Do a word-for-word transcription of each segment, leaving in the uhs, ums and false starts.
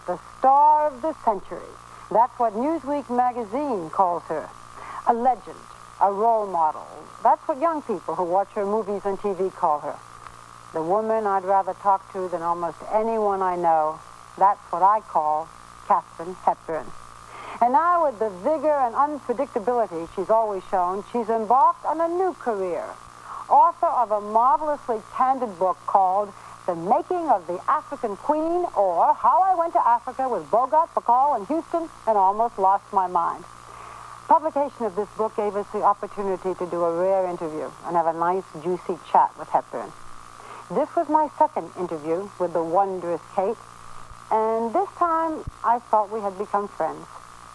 the star of the century. That's what Newsweek magazine calls her. A legend, a role model. That's what young people who watch her movies and T V call her. The woman I'd rather talk to than almost anyone I know. That's what I call Katharine Hepburn. And now, with the vigor and unpredictability she's always shown, she's embarked on a new career. Author of a marvelously candid book called The Making of the African Queen, or How I Went to Africa with Bogart, Bacall, and Houston and Almost Lost My Mind. Publication of this book gave us the opportunity to do a rare interview and have a nice, juicy chat with Hepburn. This was my second interview with the wondrous Kate, and this time I felt we had become friends.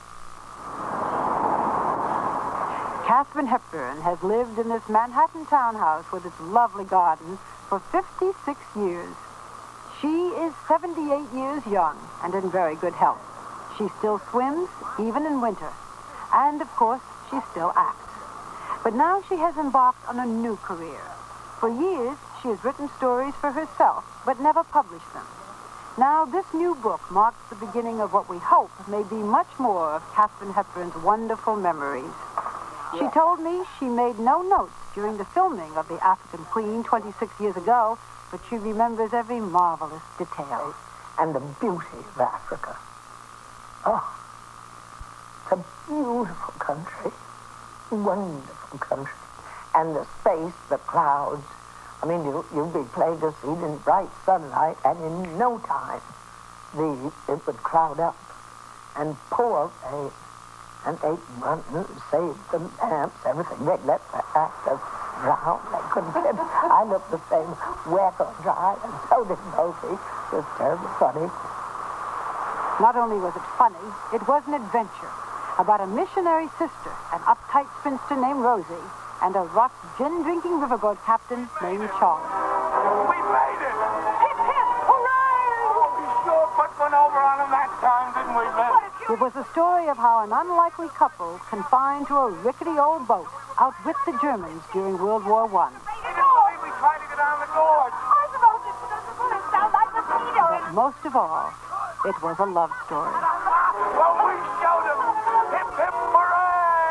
Katharine Hepburn has lived in this Manhattan townhouse with its lovely garden for fifty-six years. She is seventy-eight years young and in very good health. She still swims, even in winter. And, of course, she still acts. But now she has embarked on a new career. For years, she has written stories for herself, but never published them. Now, this new book marks the beginning of what we hope may be much more of Katharine Hepburn's wonderful memories. She told me she made no notes during the filming of The African Queen twenty-six years ago, but she remembers every marvelous detail. And the beauty of Africa. Oh, it's a beautiful country. Wonderful country. And the space, the clouds. I mean, you, you'd be plain to see it in bright sunlight, and in no time, the it would cloud up. And poor they, and they run and save the lamps, everything. They let the actors drown. They couldn't get it. I looked the same, wet or dry, and so did Sophie. It was terribly funny. Not only was it funny, it was an adventure about a missionary sister, an uptight spinster named Rosie, and a rough gin-drinking riverboat captain named Charlie. We made it! Hip, hip, hooray! Oh, we sure put one over on them that time, didn't we, Liz? It was a story of how an unlikely couple confined to a rickety old boat outwit the Germans during World War One. I didn't believe we tried to get down the gorge. I suppose it doesn't put us down like mosquitoes. But most of all, it was a love story. Well, we showed them. Hip, hip, hooray!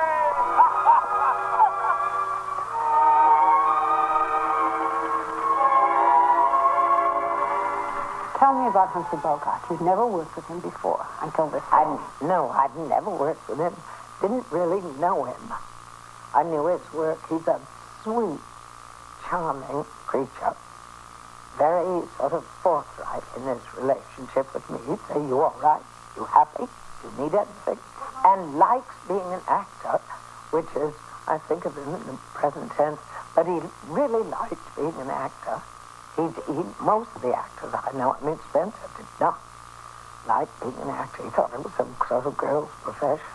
Tell me about Humphrey Bogart. You'd never worked with him before until this time. I, no, I'd never worked with him. Didn't really know him. I knew his work. He's a sweet, charming creature. Very sort of forthright in his relationship with me. He'd say, you all right? You happy? You need anything? And likes being an actor, which is, I think of him in the present tense, but he really liked being an actor. He, he, most of the actors I know, I mean, Spencer did not like being an actor. He thought it was some sort of girl's profession.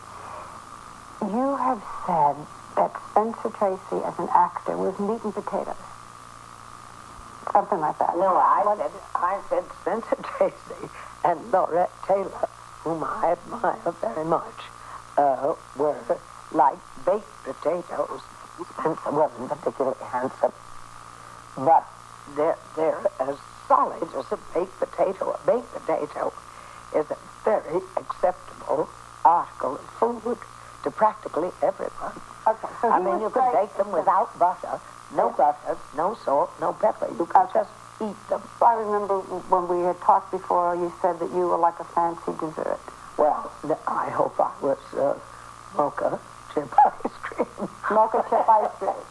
You have said that Spencer Tracy as an actor was meat and potatoes. Something like that. No, I said, I said Spencer Tracy and Laurette Taylor, whom I admire very much, uh, were like baked potatoes. Spencer wasn't particularly handsome, but they're, they're as solid as a baked potato. A baked potato is a very acceptable article of food to practically everyone. Okay, so I he mean, was you could great. bake them without butter, no butter, no salt, no pepper. You could Okay. just eat them. I remember when we had talked before, you said that you were like a fancy dessert. Well, th- I hope I was uh, mocha chip ice cream. Mocha chip ice cream.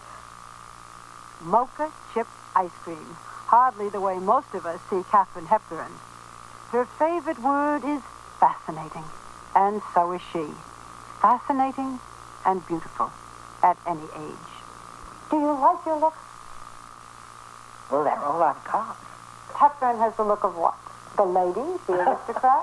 Mocha chip ice cream. Hardly the way most of us see Katharine Hepburn. Her favorite word is fascinating, and so is she. Fascinating and beautiful at any age. Do you like your look? Well, they're all I've got. Hepburn has the look of what? The lady? The aristocrat?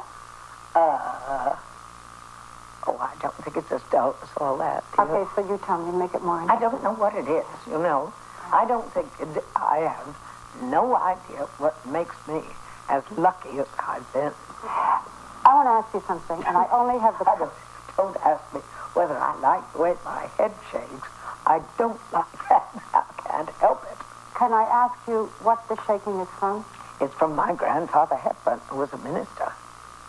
Uh, oh, I don't think it's as dull as all that. do you? Okay, so you tell me, make it more I interesting. don't know what it is, you know. I don't think it, I have no idea what makes me as lucky as I've been. I want to ask you something, and I only have the... I don't, don't ask me whether I like the way my head shakes. I don't like that. I can't help it. Can I ask you what the shaking is from? It's from my grandfather Hepburn, who was a minister.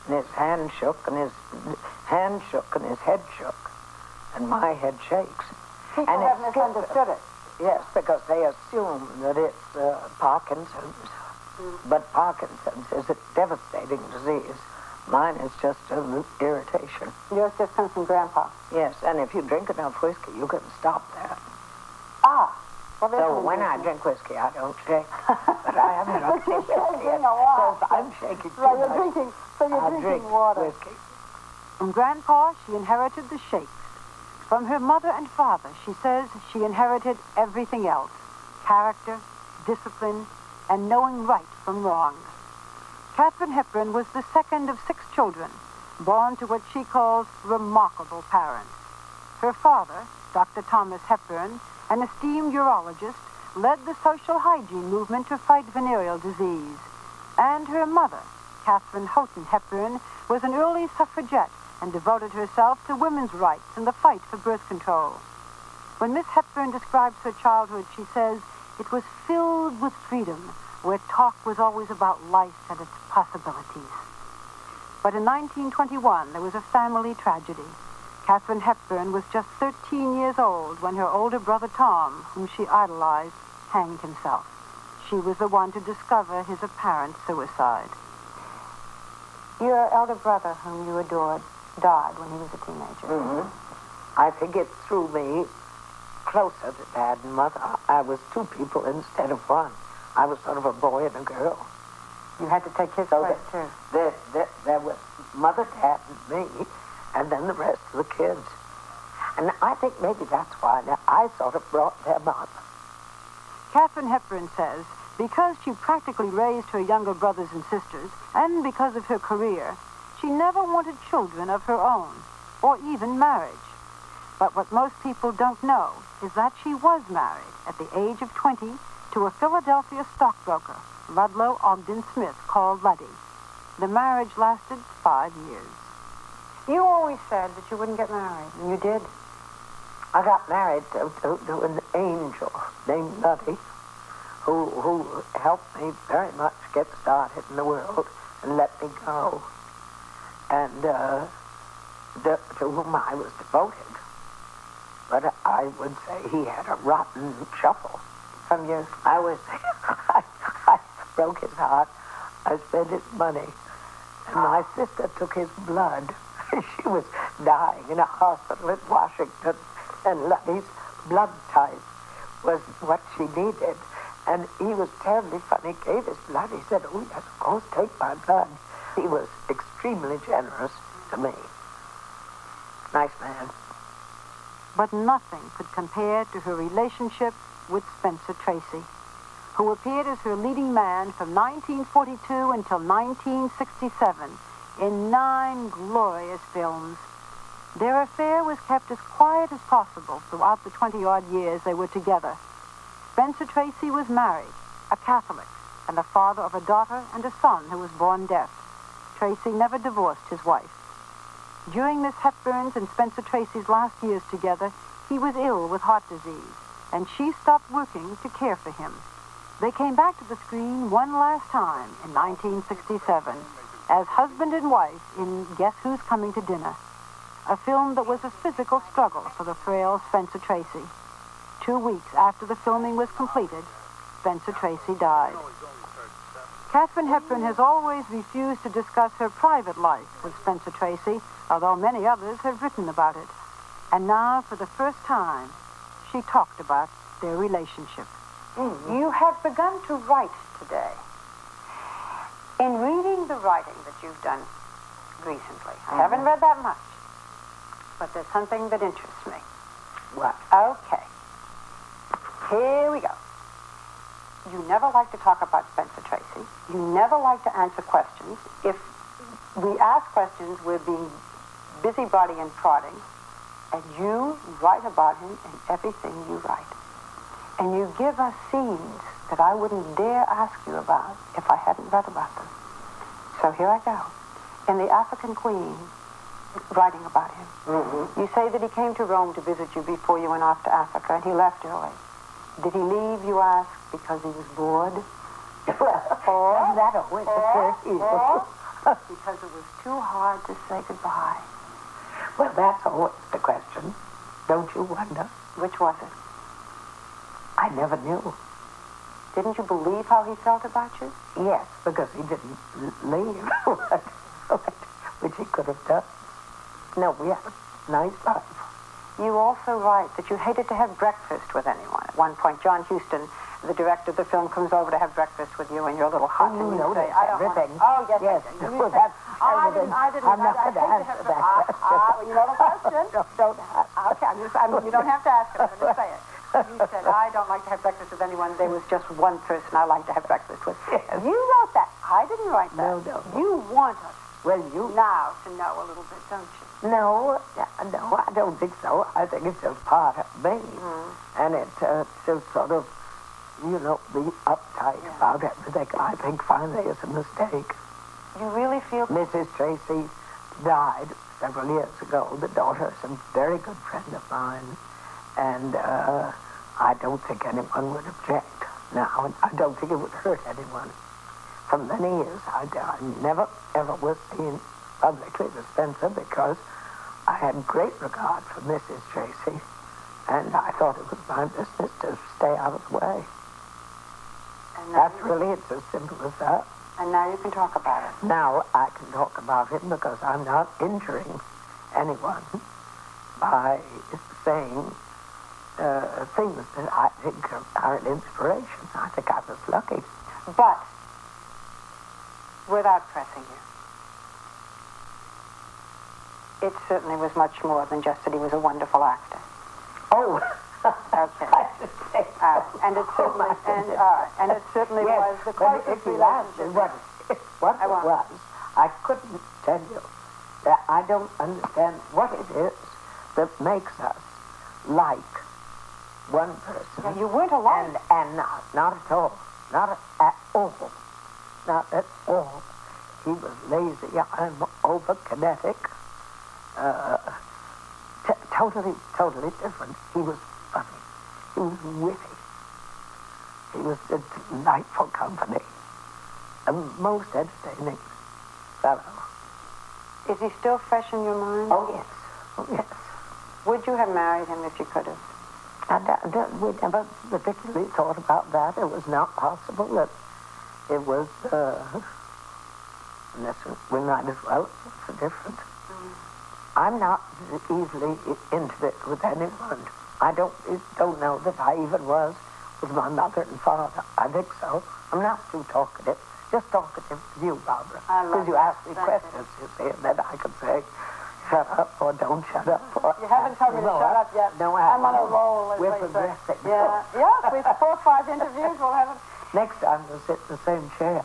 and his hand shook, and his hand shook, and his head shook, and my head shakes. People and have it's- misunderstood it. Yes, because they assume that it's uh, Parkinson's. Mm. But Parkinson's is a devastating disease. Mine is just an irritation. Yours just comes from Grandpa. Yes, and if you drink enough whiskey, you can stop that. Ah. Well, there's So one when I reason. drink whiskey, I don't shake. But I haven't drunk You're whiskey shaking yet, a lot. so I'm shaking too Right, you're much. drinking, so you're I drinking drink water. whiskey. From Grandpa, she inherited the shakes. From her mother and father, she says she inherited everything else. Character, discipline, and knowing right from wrong. Katharine Hepburn was the second of six children, born to what she calls remarkable parents. Her father, Doctor Thomas Hepburn, an esteemed urologist, led the social hygiene movement to fight venereal disease. And her mother, Catherine Houghton Hepburn, was an early suffragette and devoted herself to women's rights and the fight for birth control. When Miss Hepburn describes her childhood, she says it was filled with freedom, where talk was always about life and its possibilities. But in nineteen twenty-one, there was a family tragedy. Katharine Hepburn was just thirteen years old when her older brother Tom, whom she idolized, hanged himself. She was the one to discover his apparent suicide. Your elder brother, whom you adored, died when he was a teenager. Mm-hmm. I think it threw me closer to Dad and Mother. I was two people instead of one. I was sort of a boy and a girl. You had to take his So place, there, too. there, there, there was Mother, Dad, and me, and then the rest of the kids. And I think maybe that's why I sort of brought them up. Katharine Hepburn says because she practically raised her younger brothers and sisters, and because of her career, she never wanted children of her own, or even marriage. But what most people don't know is that she was married at the age of twenty to a Philadelphia stockbroker, Ludlow Ogden Smith, called Luddy. The marriage lasted five years. You always said that you wouldn't get married, and you did. I got married to, to, to an angel named Luddy, who, who helped me very much get started in the world and let me go. And uh, the, to whom I was devoted. But I would say he had a rotten shuffle. From you. I was, I, I broke his heart. I spent his money. And my sister took his blood. She was dying in a hospital in Washington. And Luddy's blood type was what she needed. And he was terribly funny. He gave his blood. He said, oh, yes, of course, take my blood. He was extremely generous to me. Nice man. But nothing could compare to her relationship with Spencer Tracy, who appeared as her leading man from nineteen forty-two until nineteen sixty-seven in nine glorious films. Their affair was kept as quiet as possible throughout the twenty-odd years they were together. Spencer Tracy was married, a Catholic, and the father of a daughter and a son who was born deaf. Tracy never divorced his wife. During Miss Hepburn's and Spencer Tracy's last years together, he was ill with heart disease, and she stopped working to care for him. They came back to the screen one last time in nineteen sixty-seven as husband and wife in Guess Who's Coming to Dinner, a film that was a physical struggle for the frail Spencer Tracy. Two weeks after the filming was completed, Spencer Tracy died. Katharine Hepburn has always refused to discuss her private life with Spencer Tracy, although many others have written about it. And now, for the first time, she talked about their relationship. Mm. You have begun to write today. In reading the writing that you've done recently, I Mm-hmm. haven't read that much, but there's something that interests me. What? Okay. Here we go. You never like to talk about Spencer Tracy. You never like to answer questions. If we ask questions, we're being busybody and prodding. And you write about him in everything you write. And you give us scenes that I wouldn't dare ask you about if I hadn't read about them. So here I go. In The African Queen, writing about him. Mm-hmm. You say that he came to Rome to visit you before you went off to Africa, and he left early. Did he leave, you ask, because he was bored? Or does that always occur to you? Because it was too hard to say goodbye. Well, that's always the question. Don't you wonder? Which was it? I never knew. Didn't you believe how he felt about you? Yes, because he didn't l- leave, which he could have done. No, we had a nice life. You also write that you hated to have breakfast with anyone. At one point, John Huston, the director of the film, comes over to have breakfast with you in your little hut. Oh, and you know say, that I don't everything. Want... Oh, yes, yes. I do. You Well, say, that's I didn't, I didn't. I'm not I, going to I answer have that ah, question. Ah, well, you know the question? no, don't ask. Okay, I'm just, I mean, you don't have to ask it. I'm going to say it. You said, I don't like to have breakfast with anyone. There was just one person I like to have breakfast with. Yes. You wrote that. I didn't write that. No, no. You want us Well, you... now to know a little bit, don't you? No, no, I don't think so. I think it's just part of me. Mm. And it's uh, just sort of, you know, be uptight Yeah. about everything. I think finally it's a mistake. You really feel... Missus Tracy died several years ago. The daughter is a very good friend of mine. And uh, I don't think anyone would object now. And I don't think it would hurt anyone. For many years, I, I never, ever was seen publicly with Spencer because I had great regard for Missus Tracy. And I thought it was my business to stay out of the way. And now, That's really, it's as simple as that. and now you can talk about it. Now I can talk about him because I'm not injuring anyone by saying uh, things that I think are, are an inspiration. I think I was lucky. But, without pressing you, it certainly was much more than just that he was a wonderful actor. Oh, Okay. I should say so. Uh, and it Oh, certainly, my and, goodness. uh, and it certainly Yes, was the but closest if you asked me relationship. what, what I it won't. was, I couldn't tell you. That I don't understand what it is that makes us like one person. Yeah, you weren't alone. And, and not, not at all. Not at all. Not at all. He was lazy. I'm over-kinetic. Uh, t- totally, totally different. He was funny. He was witty. He was a delightful company. A most entertaining fellow. Is he still fresh in your mind? Oh, yes. Oh, yes. Would you have married him if you could have? And uh, we never particularly thought about that. It was not possible that it was, uh, listen, we might as well. What's the difference? Mm. I'm not easily intimate with anyone. I don't don't know that I even was with my mother and father. I think so. I'm not too talkative. Just talkative with you, Barbara. I love Because you that. ask me Thank questions, you see, and then I can say, shut up or don't shut up. Or, You haven't told me to No, shut I- up yet. No, I I'm on a haven't. roll. as We're they say. progressing. Yeah, yeah. With four or five interviews, we'll have it. Next time we'll sit in the same chair.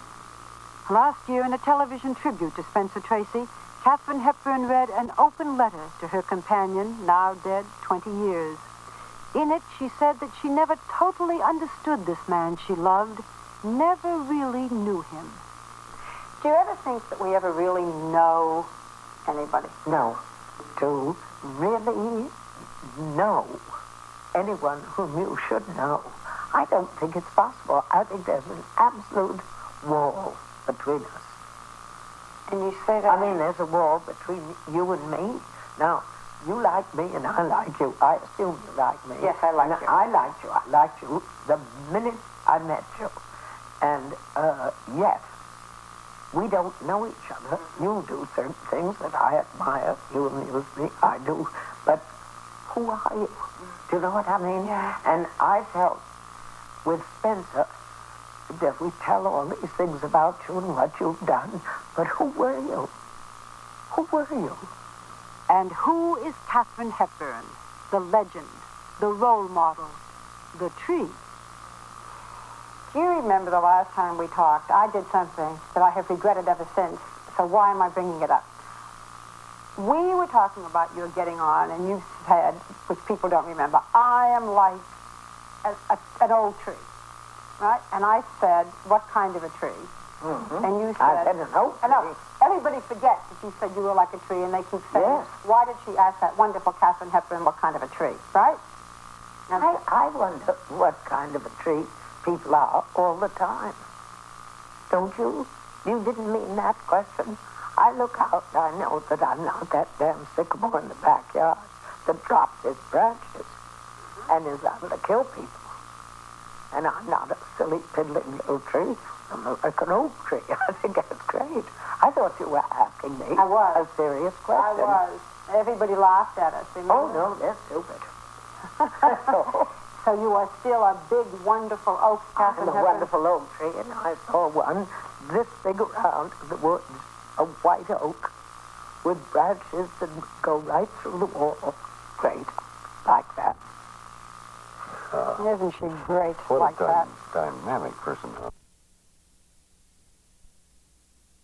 Last year, in a television tribute to Spencer Tracy, Katharine Hepburn read an open letter to her companion, now dead twenty years. In it, she said that she never totally understood this man she loved, never really knew him. Do you ever think that we ever really know anybody? No. To really know anyone whom you should know, I don't think it's possible. I think there's an absolute wall between us. And you say that... I mean, there's a wall between you and me. Now, you like me and I like you. I assume you like me. Yes, I like and you. I liked you. I liked you the minute I met you. And, uh, yes, we don't know each other. You do certain things that I admire. You amuse me. I do. But who are you? Do you know what I mean? Yeah. And I felt with Spencer that we tell all these things about you and what you've done, but who were you? Who were you? And who is Katharine Hepburn, the legend, the role model, the tree? Do you remember the last time we talked? I did something that I have regretted ever since, so why am I bringing it up? We were talking about your getting on, and you said, which people don't remember, I am like a, a, an old tree, right? And I said, what kind of a tree? Mm-hmm. And you said... I said an oak I know. tree. Everybody forgets that you said you were like a tree, and they keep saying, Yes. why did she ask that wonderful Katharine Hepburn what kind of a tree, right? I, I wonder what kind of a tree people are all the time. Don't you? You didn't mean that question. I look out, I know that I'm not that damn sycamore in the backyard that drops its branches and is out to kill people. And I'm not a silly, piddling little tree. I'm like an oak tree. I think that's great. I thought you were asking me I was. a serious I question. was. Everybody laughed at us. Remember? Oh, no, they're stupid. So you are still a big, wonderful oak, Catherine I'm a Hepburn? wonderful oak tree, and I saw one this big around the woods, a white oak with branches that go right through the wall. Great, like that. Isn't she great What like a that? dy- dynamic person.